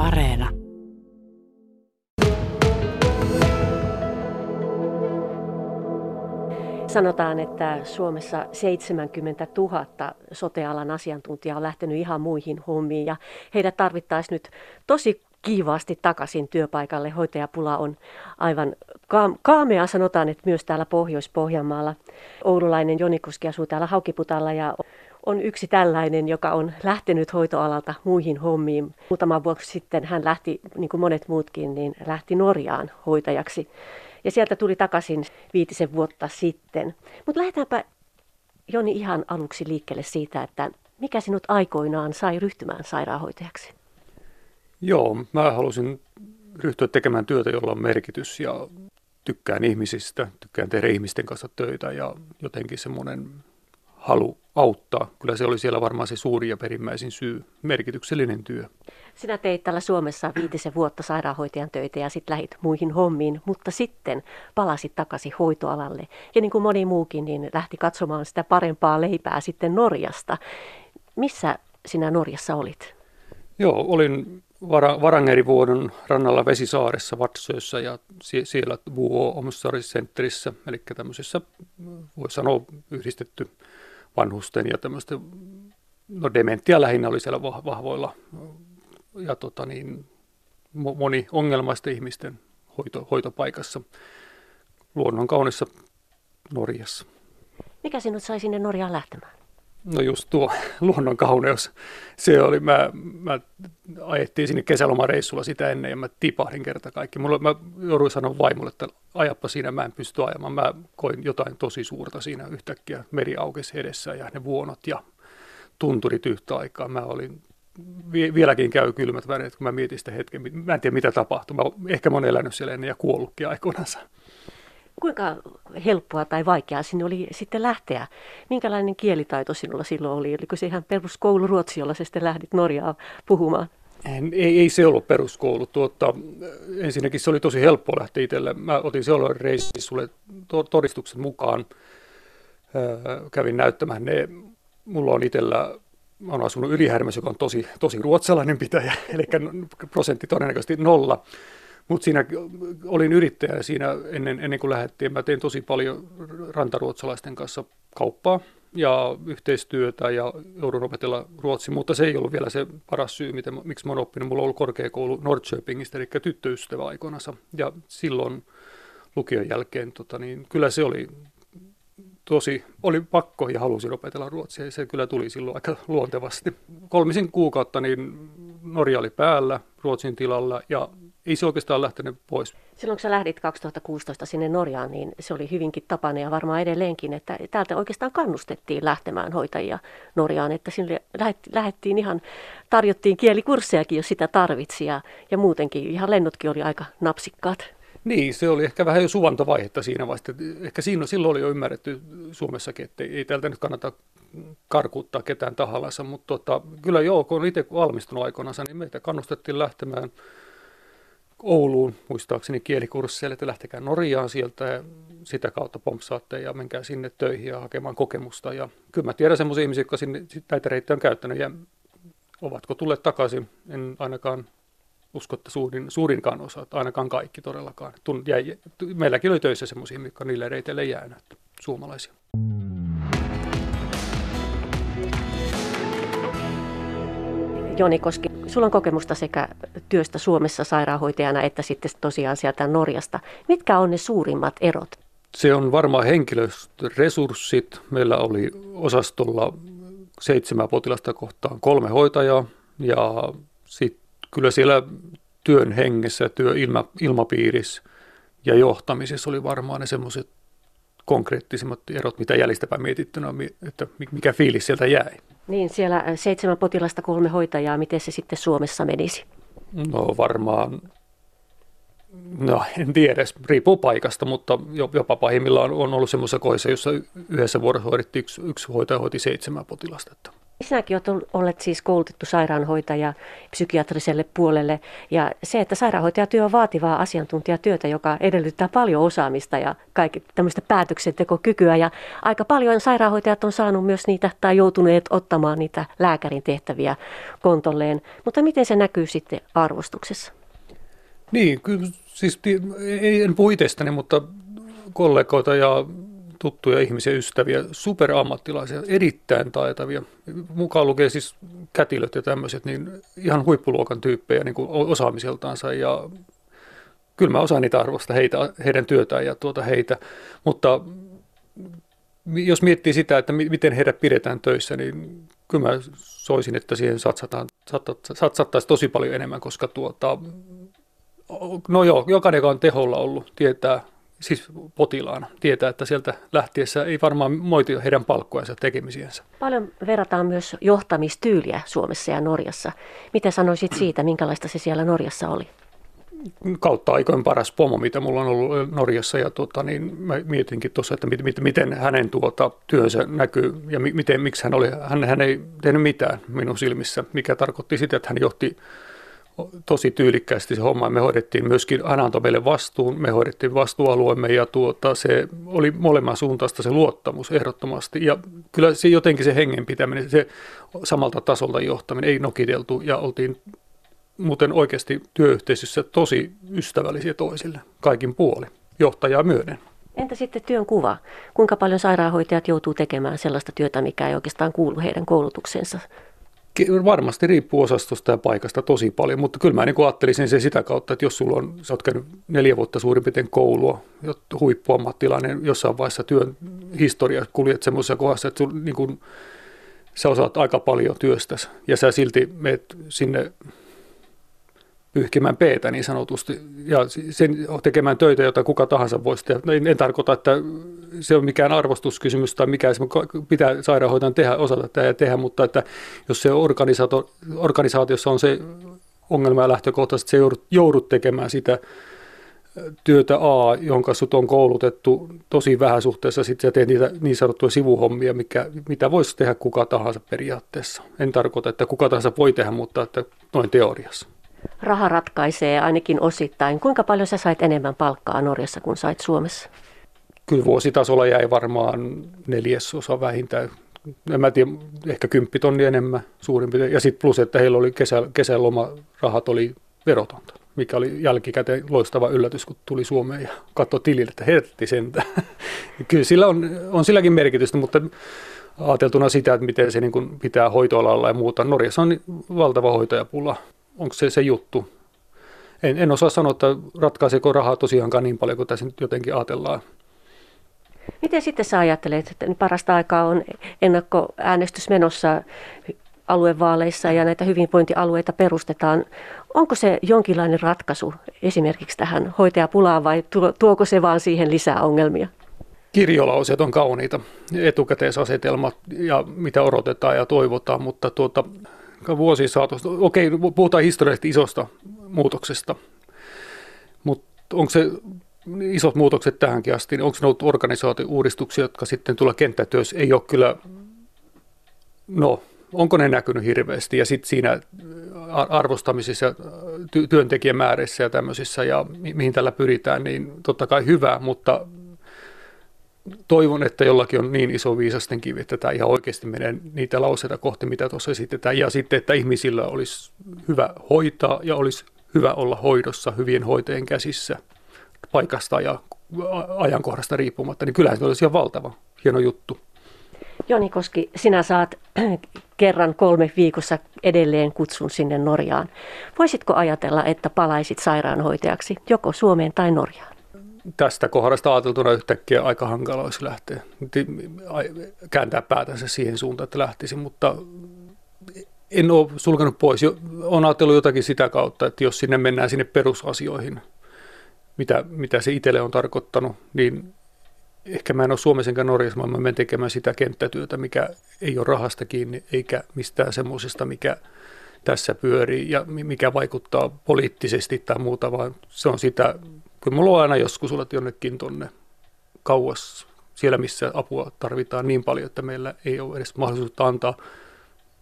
Areena. Sanotaan, että Suomessa 70 000 sote-alan asiantuntijaa on lähtenyt ihan muihin hommiin ja heidät tarvittaisiin nyt tosi kiivaasti takaisin työpaikalle. Hoitajapula on aivan kaamea, sanotaan, että myös täällä Pohjois-Pohjanmaalla. Oululainen Joni Koski asuu täällä Haukiputalla ja on yksi tällainen, joka on lähtenyt hoitoalalta muihin hommiin. Muutama vuosi sitten hän lähti, niin kuin monet muutkin, niin lähti Norjaan hoitajaksi. Ja sieltä tuli takaisin 5 vuotta sitten. Mutta lähdetäänpä, Joni, ihan aluksi liikkeelle siitä, että mikä sinut aikoinaan sai ryhtymään sairaanhoitajaksi? Joo, mä halusin ryhtyä tekemään työtä, jolla on merkitys ja tykkään ihmisistä, tykkään tehdä ihmisten kanssa töitä ja jotenkin semmoinen halu auttaa. Kyllä se oli siellä varmaan se suuri ja perimmäisin syy, merkityksellinen työ. Sinä teit täällä Suomessa 5 vuotta sairaanhoitajan töitä ja sitten lähit muihin hommiin, mutta sitten palasit takaisin hoitoalalle. Ja niin kuin moni muukin, niin lähti katsomaan sitä parempaa leipää sitten Norjasta. Missä sinä Norjassa olit? Joo, olin Varangerivuodon rannalla Vesisaaressa Vatsössä ja siellä Vuo Omsorgscenterissä, eli tämmöisessä, voi sanoa, yhdistetty vanhusten ja tämmöisten, no dementia lähinnä oli siellä vahvoilla ja moni ongelmaisten ihmisten hoitopaikassa luonnon kaunissa Norjassa. Mikä sinut sai sinne Norjaan lähtemään? No just tuo luonnon kauneus. Se oli, mä ajettiin sinne kesälomareissulla sitä ennen ja mä tipahdin kerta kaikki. Mä jouduin sanoa vaimolle, että ajappa siinä, mä en pysty ajamaan. Mä koin jotain tosi suurta siinä yhtäkkiä. Meri aukesi edessä ja ne vuonot ja tunturit yhtä aikaa. Mä olin, vieläkin käy kylmät väreet, kun mä mietin sitä hetken. Mä en tiedä mitä tapahtui. Ehkä mä oon elänyt siellä ennen ja kuollutkin aikoinansa. Kuinka helppoa tai vaikeaa sinne oli sitten lähteä? Minkälainen kielitaito sinulla silloin oli? Oliko se ihan peruskouluruotsi, jolla sä sitten lähdit Norjaan puhumaan? Ei se ollut peruskoulu. Ensinnäkin se oli tosi helppoa lähteä itselle. Mä otin sellainen reissulle todistuksen mukaan. Kävin näyttämään ne. Mulla on itsellä, mä oon asunut Ylihärmässä, joka on tosi ruotsalainen pitäjä, eli prosentti todennäköisesti 0. Mutta siinä olin yrittäjä siinä ennen kuin lähdettiin. Mä tein tosi paljon rantaruotsalaisten kanssa kauppaa ja yhteistyötä ja joudun opetella ruotsia, mutta se ei ollut vielä se paras syy, miksi mä oon oppinut. Mulla on ollut korkeakoulu Norrköpingistä, eli tyttöystävä aikoinansa. Ja silloin lukion jälkeen kyllä se oli pakko ja halusin opetella ruotsia. Ja se kyllä tuli silloin aika luontevasti. 3 kuukautta niin Norja oli päällä Ruotsin tilalla ja ei se oikeastaan lähtenyt pois. Silloin kun sä lähdit 2016 sinne Norjaan, niin se oli hyvinkin tapainen ja varmaan edelleenkin, että täältä oikeastaan kannustettiin lähtemään hoitajia Norjaan, että sinne lähdettiin ihan, tarjottiin kielikurssejakin, jos sitä tarvitsi ja muutenkin ihan lennotkin oli aika napsikkaat. Niin, se oli ehkä vähän jo suvantovaihetta siinä vaiheessa. Ehkä silloin oli jo ymmärretty Suomessakin, että ei täältä nyt kannata karkuuttaa ketään tahallansa, mutta kyllä joo, kun itse valmistunut aikoinaan, niin meitä kannustettiin lähtemään Ouluun, muistaakseni kielikursseille, että lähtekää Norjaan sieltä ja sitä kautta pompsaatte ja menkää sinne töihin ja hakemaan kokemusta. Ja kyllä mä tiedän semmoisia ihmisiä, jotka sinne näitä reittejä on käyttänyt ja ovatko tulleet takaisin, en ainakaan usko, että suurinkaan osa, että ainakaan kaikki todellakaan. Meilläkin oli töissä semmoisia, jotka niille reiteille jäänyt, suomalaisia. Joni Koski, sulla on kokemusta sekä työstä Suomessa sairaanhoitajana että sitten tosiaan sieltä Norjasta. Mitkä on ne suurimmat erot? Se on varmaan henkilöstöresurssit. Meillä oli osastolla 7 potilasta kohtaan 3 hoitajaa ja sitten kyllä siellä työn hengessä, työilmapiirissä ja johtamisessa oli varmaan ne semmoiset konkreettisimmat erot, mitä jäljestäpäin mietittynä, että mikä fiilis sieltä jäi. Niin, siellä 7 potilasta 3 hoitajaa, miten se sitten Suomessa menisi? No varmaan, en tiedä, riippuu paikasta, mutta jopa pahimmillaan on ollut semmoisessa kohdassa, jossa yhdessä vuorossa hoidettiin yksi hoitaja hoiti 7 potilasta. Sinäkin olet siis koulutettu sairaanhoitaja psykiatriselle puolelle ja se, että sairaanhoitajatyö on vaativaa asiantuntijatyötä, joka edellyttää paljon osaamista ja tämmöistä päätöksentekokykyä ja aika paljon sairaanhoitajat on saanut myös niitä tai joutuneet ottamaan niitä lääkärin tehtäviä kontolleen, mutta miten se näkyy sitten arvostuksessa? Niin, kyllä siis en puhu itsestäni, mutta kollegoita ja tuttuja ihmisiä, ystäviä, superammattilaisia, erittäin taitavia, mukaan lukee siis kätilöt ja tämmöiset, niin ihan huippuluokan tyyppejä niin kuin osaamiseltaansa ja kyllä mä osaan niitä arvostaa heidän työtään ja heitä, mutta jos miettii sitä, että miten heidät pidetään töissä, niin kyllä mä soisin, että siihen satsattaisiin tosi paljon enemmän, koska no joo, jokainen, joka on teholla ollut, tietää, siis potilaana, tietää, että sieltä lähtiessä ei varmaan moiti heidän palkkojensa tekemisiensä. Paljon verrataan myös johtamistyyliä Suomessa ja Norjassa. Mitä sanoisit siitä, minkälaista se siellä Norjassa oli? Kautta aikoin paras pomo, mitä mulla on ollut Norjassa, ja niin mä mietinkin tuossa, että miten hänen työnsä näkyy, ja miksi hän ei tehnyt mitään minun silmissä, mikä tarkoitti sitä, että hän johti tosi tyylikkäästi se homma. Me hoidettiin myöskin, hän antoi meille vastuun, me hoidettiin vastuualueemme ja se oli molemman suuntaista se luottamus ehdottomasti. Ja kyllä se jotenkin se hengen pitäminen, se samalta tasolta johtaminen ei nokiteltu ja oltiin muuten oikeasti työyhteisössä tosi ystävällisiä toisille, kaikin puolin, johtajaa myöden. Entä sitten työn kuva? Kuinka paljon sairaanhoitajat joutuu tekemään sellaista työtä, mikä ei oikeastaan kuulu heidän koulutuksensa? Varmasti riippuu osastosta ja paikasta tosi paljon, mutta kyllä mä ajattelisin se sitä kautta, että jos sä oot käynyt 4 vuotta suurin piirtein koulua, huippuammattilainen jossain vaiheessa työn historia, kuljet semmoisessa kohdassa, että sä osaat aika paljon työstäsi ja sä silti menet sinne pyyhkimään peetä niin sanotusti ja sen tekemään töitä, jota kuka tahansa voisi tehdä. En tarkoita, että se on mikään arvostuskysymys tai mikä pitää sairaanhoitajan osata tehdä, mutta että jos se organisaatiossa on se ongelma ja lähtökohtaisesti, että se joudut tekemään sitä työtä jonka sut on koulutettu tosi vähän suhteessa, sitten sä teet niitä niin sanottuja sivuhommia, mitä voisi tehdä kuka tahansa periaatteessa. En tarkoita, että kuka tahansa voi tehdä, mutta että noin teoriassa. Raha ratkaisee ainakin osittain. Kuinka paljon sä sait enemmän palkkaa Norjassa kuin sait Suomessa? Kyllä vuositasolla jäi varmaan 1/4 vähintään. En mä tiedä, ehkä 10 000 enemmän suurin piirtein. Ja sitten plus, että heillä oli kesälomarahat oli verotonta, mikä oli jälkikäteen loistava yllätys, kun tuli Suomeen ja katsoi tilille, että hertti sentään. Kyllä sillä on silläkin merkitystä, mutta ajateltuna sitä, että miten se niin kuin pitää hoitoalalla ja muuta. Norjassa on valtava hoitajapula. Onko se juttu? En osaa sanoa, että ratkaiseeko rahaa tosiaankaan niin paljon kuin tässä nyt jotenkin ajatellaan. Miten sitten sä ajattelet, että parasta aikaa on ennakkoäänestys menossa aluevaaleissa ja näitä hyvinvointialueita perustetaan. Onko se jonkinlainen ratkaisu esimerkiksi tähän hoitajapulaan vai tuoko se vaan siihen lisää ongelmia? Kirjolauseet on kauniita, etukäteisasetelmat ja mitä odotetaan ja toivotaan, mutta vuosien saatossa, okei, puhutaan historiallisesti isosta muutoksesta, mutta onko se isot muutokset tähänkin asti, niin onko ne ollut organisaatio-uudistuksia, jotka sitten tulla kenttätyössä, ei ole kyllä, onko ne näkynyt hirveästi ja sitten siinä arvostamisissa, työntekijämäärissä ja tämmöisissä ja mihin tällä pyritään, niin totta kai hyvä, mutta toivon, että jollakin on niin iso viisasten kivi, että tämä ihan oikeasti menee niitä lauseita kohti, mitä tuossa esitetään. Ja sitten, että ihmisillä olisi hyvä hoitaa ja olisi hyvä olla hoidossa hyvien hoitajien käsissä paikasta ja ajankohdasta riippumatta. Niin kyllähän se olisi ihan valtava hieno juttu. Joni Koski, sinä saat kerran 3 viikossa edelleen kutsun sinne Norjaan. Voisitko ajatella, että palaisit sairaanhoitajaksi joko Suomeen tai Norjaan? Tästä kohdasta ajateltuna yhtäkkiä aika hankala olisi lähteä, kääntää päätänsä siihen suuntaan, että lähtisin, mutta en ole sulkenut pois. Olen ajatellut jotakin sitä kautta, että jos sinne mennään sinne perusasioihin, mitä se itselle on tarkoittanut, niin ehkä mä en ole Suomessa enkä Norjassa, vaan mä menen tekemään sitä kenttätyötä, mikä ei ole rahasta kiinni, eikä mistään semmoisesta, mikä tässä pyörii ja mikä vaikuttaa poliittisesti tai muuta, vaan se on sitä. Kyllä mulla on aina joskus olet jonnekin tuonne kauas, siellä missä apua tarvitaan niin paljon, että meillä ei ole edes mahdollisuutta antaa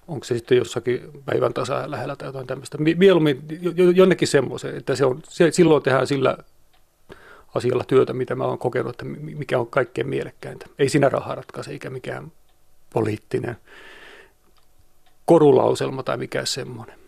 onko se sitten jossakin päivän tasa lähellä tai jotain tämmöistä. Mieluummin jonnekin semmoisen, että silloin tehdään sillä asialla työtä, mitä mä oon kokenut, että mikä on kaikkein mielekkäintä. Ei siinä raha ratkaise, eikä mikään poliittinen korulauselma tai mikään semmoinen.